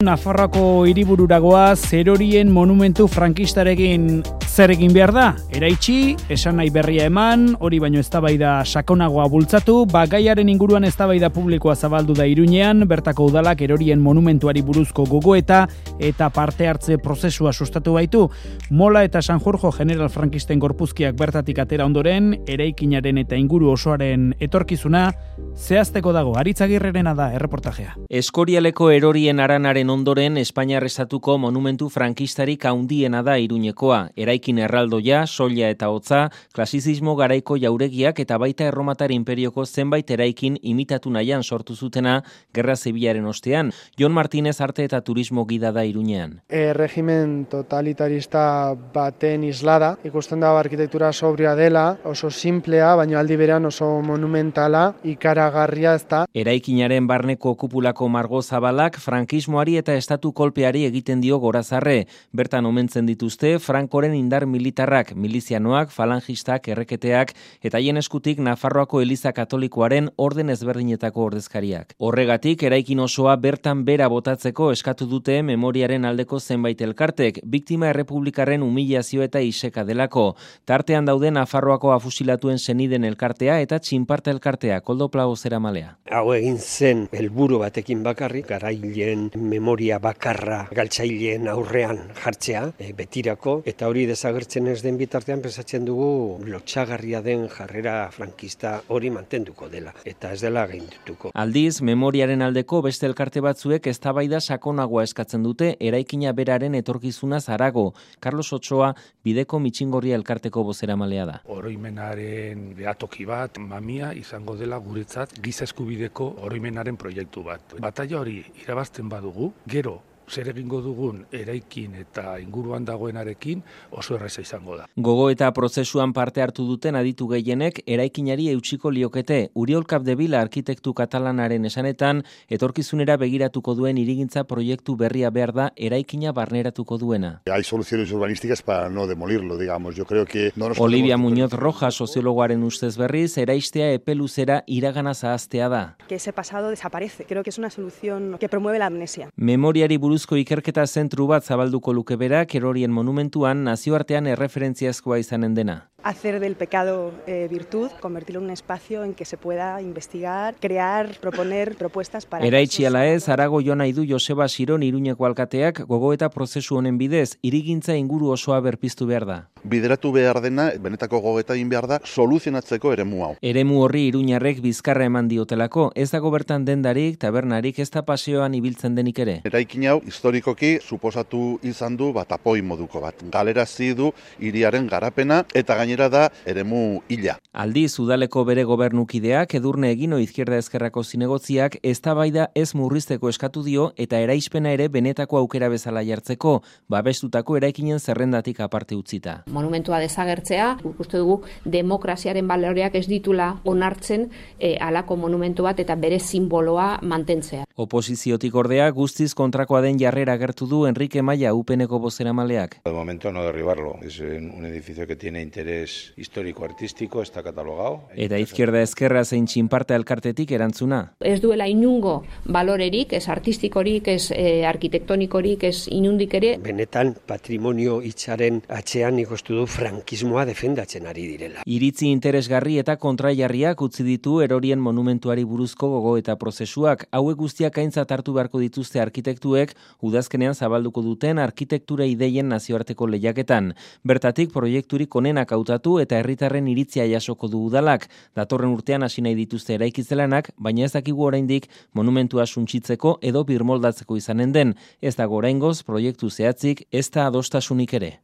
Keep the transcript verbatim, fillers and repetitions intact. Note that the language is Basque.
Nafarroako hiribururagoa Erorien monumentu frankistarekin zer egin behar da? Eraitsi, esan nahi berria eman, hori baino eztabaida sakonagoa bultzatu, bagaiaren inguruan eztabaida publikoa zabaldu da Iruñean, bertako udalak Erorien monumentuari buruzko gogoeta eta parte hartze prozesua sustatu baitu. Mola eta Sanjurjo general frankisten gorpuzkiak bertatik atera ondoren, eraikinaren eta inguru osoaren etorkizuna zehazteko dago. Aritz Agirrerena da erreportajea. Eskorialeko Erorien aranaren ondoren Espainiar estatuko monumentu frankistarik handiena da Iruñekoa. Eraikin erraldoia, soila eta hotza, klasizismo garaiko jauregiak eta baita erromatar imperioko zenbait eraikin imitatu nahian sortu zutena Gerra Zibilaren ostean. Jon Martínez arte eta turismo gida da Iruñean. E, regimen totalitarista baten islada, ikusten da arkitektura sobria dela, oso simplea, baina aldi berean oso monumentala, ikaragarria ez da. Eraikinaren barneko kupulako margo zabalak frankismoari eta estatu kolpeari egiten dio gorazarre. Bertan omentzen dituzte Frankoren indar militarrak, milizianoak, falangistak, erreketeak eta haien eskutik Nafarroako Eliza Katolikoaren orden ezberdinetako ordezkariak. Horregatik eraikin osoa bertan bera botatzeko eskatu dute memoriaren aldeko zenbait elkartek, biktima errepublikarren humilazio eta iseka delako. Tartean daude Nafarroako afusilatuen seniden elkartea eta txinparta elkartea, Koldo Plago zeramalea. Hau egin zen helburu batekin bakarrik, garaileen memoria bakarra galtzaileen aurrean jartzea, e, betirako, eta hori desagertzen ez den bitartean pensatzen dugu lotsagarria den jarrera frankista hori mantenduko dela, eta ez dela gaindituko. Aldiz, memoriaren aldeko beste elkarte batzuek eztabaida sakonagoa eskatzen dute eraikina beraren etorkizuna zarago. Carlos Ochoa bideko mitxingorria elkarteko bozeramalea da. Oroimenaren behatoki bat, mamia izango dela guretzat giza eskubideko oroimenaren proiektu bat. Bataila hori irabazten badugu, gero zer egingo dugun eraikin eta inguruan dagoenarekin oso erraza izango da. Gogo eta prozesuan parte hartu duten aditu gehienek eraikinari eutsiko liokete. Uriol Capdevila arkitektu katalanaren esanetan, etorkizunera begiratuko duen hirigintza proiektu berria behar da eraikina barneratuko duena. Hay soluciones urbanísticas para no demolirlo, digamos. Yo creo que no nos Olivia Muñoz Rojas, soziologoaren ustez berriz, eraistea epe luzera iragana zahaztea da. Que ese pasado desaparece. Creo que es una solución que promueve la amnesia. Memoriari buruz ikerketa zentru bat zabalduko luke berak Erorien monumentuan nazioartean erreferentziazkoa izanen dena. Hacer del pecado eh, virtud, convertirlo en un espacio en que se pueda investigar, crear, proponer propuestas para... Eraitsi ala ez, Arago jo nahi du Joseba Siron Iruñeko alkateak gogo eta prozesu honen bidez, hirigintza inguru osoa berpiztu behar da. Bideratu behar dena, benetako gogeta egin behar da, soluzionatzeko eremu hau. Eremu horri iruñarrek bizkarra eman diotelako, ez dago bertan dendarik, tabernarik, ez da paseoan ibiltzen denik ere. Eraikin hau, historikoki, suposatu izan du bat apoi moduko bat. Galerazi du hiriaren garapena eta gainera da eremu hila. Aldiz, udaleko bere gobernukideak Edurne Egino Izquierda Ezkerrako zinegotziak eztabaida ez murrizteko eskatu dio eta eraispena ere benetako aukera bezala jartzeko, babestutako eraikinen zerrendatik aparte utzita. Monumentua desagertzea, uste dugu demokraziaren baloreak ez ditula onartzen e, alako monumentu bat eta bere simboloa mantentzea. Oposiziotik ordea guztiz kontrakoa den jarrera agertu du Enrique Maia upeneko bozeramaleak. De momento no derribarlo, es un edificio que tiene interés histórico-artístico, está catalogado. Eta Izquierda Ezkerra zein txinparta elkartetik erantzuna. Ez duela inungo balorerik, ez artistikorik, ez eh, arkitektonikorik, ez inundik ere. Benetan patrimonio hitzaren atzean ikustu du frankismoa defendatzen ari direla. Iritzi interesgarri eta kontrajarriak utzi ditu Erorien monumentuari buruzko gogo eta prozesuak, hauek guztiak aintzat hartu beharko dituzte arkitektuek udazkenean zabalduko duten arkitektura ideien nazioarteko lehiaketan. Bertatik proiekturik onenak hautatu eta herritarren iritzia jasoko du udalak. Datorren urtean hasi nahi dituzte eraikitzelanak, baina ez dakigu oraindik monumentua suntsitzeko edo birmoldatzeko izanen den. Ez dago oraingoz proiektu zehatzik, ez da adostasunik ere.